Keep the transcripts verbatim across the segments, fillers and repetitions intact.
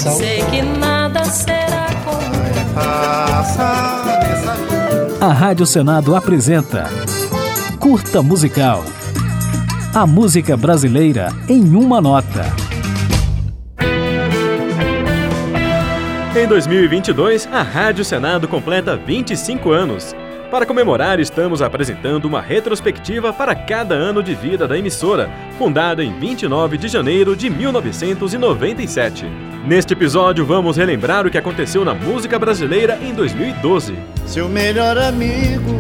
Missal. Sei que nada será como A Rádio Senado apresenta Curta Musical. A música brasileira em uma nota. Em dois mil e vinte e dois, a Rádio Senado completa vinte e cinco anos. Para comemorar, estamos apresentando uma retrospectiva para cada ano de vida da emissora, fundada em vinte e nove de janeiro de mil novecentos e noventa e sete. Neste episódio, vamos relembrar o que aconteceu na música brasileira em dois mil e doze. Seu melhor amigo,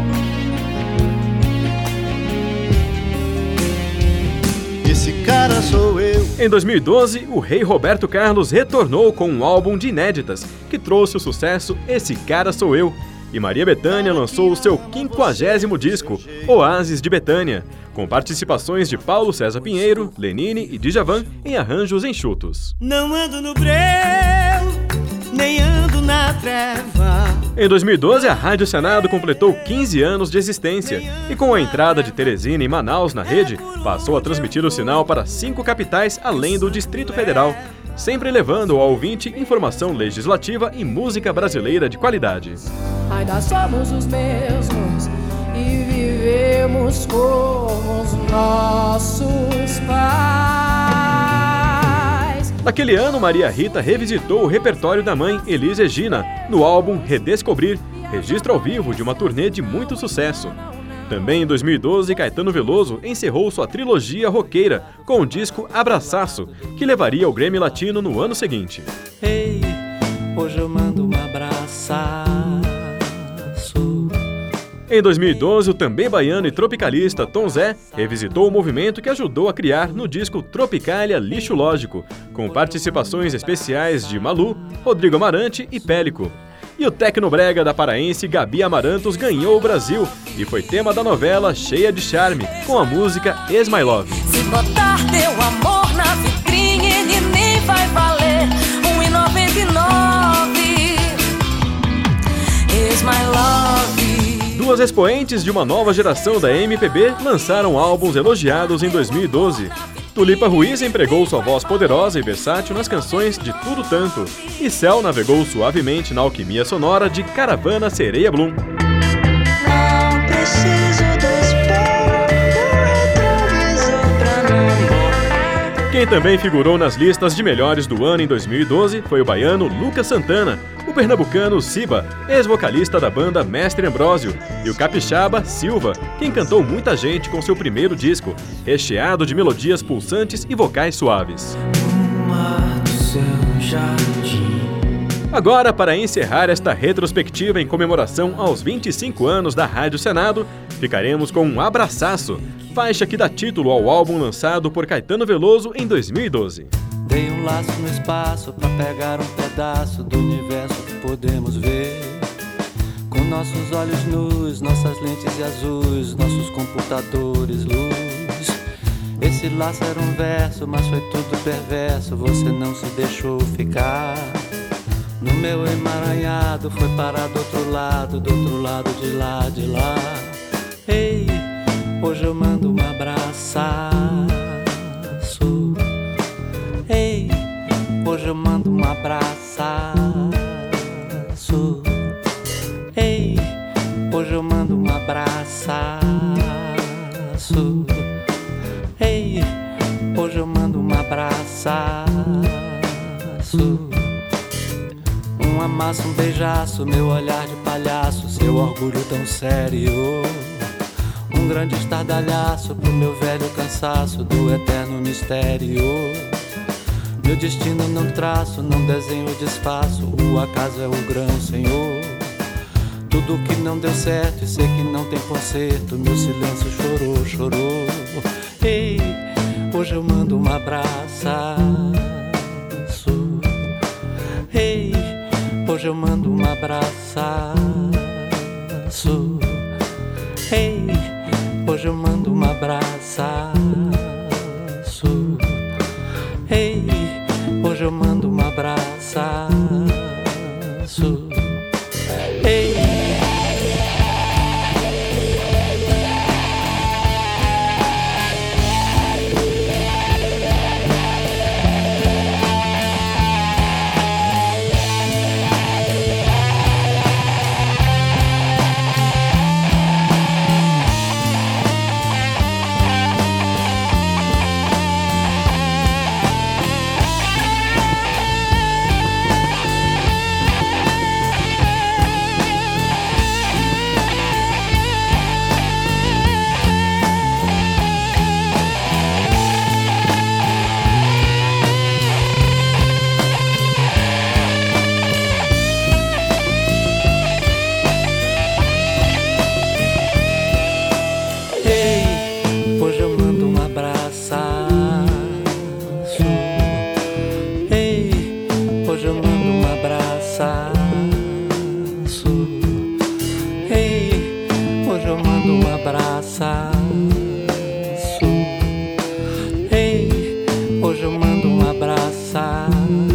esse cara sou eu. Em dois mil e doze, o rei Roberto Carlos retornou com um álbum de inéditas, que trouxe o sucesso Esse Cara Sou Eu. E Maria Bethânia lançou o seu quinquagésimo disco, Oásis de Betânia, com participações de Paulo César Pinheiro, Lenine e Djavan em arranjos enxutos. Não ando no breu, nem ando na treva. Em dois mil e doze, a Rádio Senado completou quinze anos de existência e, com a entrada de Teresina e Manaus na rede, passou a transmitir o sinal para cinco capitais além do Distrito Federal, sempre levando ao ouvinte informação legislativa e música brasileira de qualidade. ainda somos os mesmos e vivemos como os nossos pais. Naquele ano, Maria Rita revisitou o repertório da mãe Elis Regina no álbum Redescobrir, registro ao vivo de uma turnê de muito sucesso. Também em dois mil e doze, Caetano Veloso encerrou sua trilogia roqueira com o disco Abraçaço, que levaria ao Grammy Latino no ano seguinte. Ei, hoje eu mando um abraçaço. Em dois mil e doze, o também baiano e tropicalista Tom Zé revisitou o movimento que ajudou a criar no disco Tropicália Lixo Lógico, com participações especiais de Malu, Rodrigo Amarante e Pélico. E o tecnobrega da paraense Gabi Amarantos ganhou o Brasil e foi tema da novela Cheia de Charme, com a música Is My Love. Se botar teu amor na vitrine, ele nem vai valer um e noventa e nove. Is My Love. Duas expoentes de uma nova geração da M P B lançaram álbuns elogiados em dois mil e doze. Tulipa Ruiz empregou sua voz poderosa e versátil nas canções de Tudo Tanto, e Céu navegou suavemente na alquimia sonora de Caravana Sereia Bloom. Não preciso do espelho do retrovisor pra não morrer. Quem também figurou nas listas de melhores do ano em dois mil e doze foi o baiano Lucas Santana, o pernambucano Siba, ex-vocalista da banda Mestre Ambrósio, e o capixaba Silva, quem cantou muita gente com seu primeiro disco, recheado de melodias pulsantes e vocais suaves. Agora, para encerrar esta retrospectiva em comemoração aos vinte e cinco anos da Rádio Senado, ficaremos com um Abraçaço, faixa que dá título ao álbum lançado por Caetano Veloso em dois mil e doze. Dei um laço no espaço pra pegar um pedaço do universo que podemos ver. Com nossos olhos nus, nossas lentes azuis, nossos computadores, luz. Esse laço era um verso, mas foi tudo perverso, você não se deixou ficar. No meu emaranhado foi parar do outro lado, do outro lado de lá, de lá. Ei, hoje eu mando um abraçaço. Ei, hoje eu mando um abraçaço. Ei, hoje eu mando um abraçaço. Ei, hoje eu mando um abraçaço. Um amasso, um beijaço, meu olhar de palhaço, seu orgulho tão sério. Um grande estardalhaço pro meu velho cansaço do eterno mistério. Meu destino não traço, não desenho, desfaço, o acaso é o grão, Senhor. Tudo que não deu certo e sei que não tem conserto, meu silêncio chorou, chorou. Ei, hoje eu mando um abraçaço. Ei, hoje eu mando um abraçaço. Ei, hoje eu mando um abraçaço. Ei, hoje eu mando um abraçaço. Ei. abraçaço,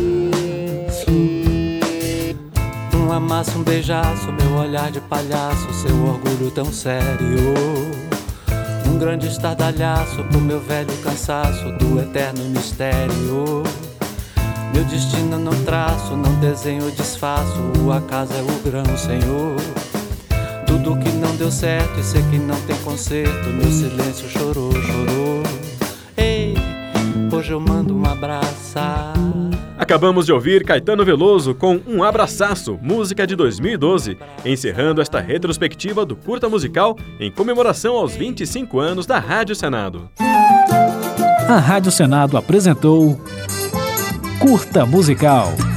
um amasso, um beijaço, meu olhar de palhaço, seu orgulho tão sério. Um grande estardalhaço pro meu velho cansaço do eterno mistério. Meu destino não traço, não desenho, desfaço, o acaso é o grão, Senhor. Tudo que não deu certo e sei que não tem conserto, meu silêncio chorou, chorou. Ei, hoje eu mando um abraço. Acabamos de ouvir Caetano Veloso com Um Abraçaço, música de dois mil e doze, encerrando esta retrospectiva do Curta Musical em comemoração aos vinte e cinco anos da Rádio Senado. A Rádio Senado apresentou Curta Musical.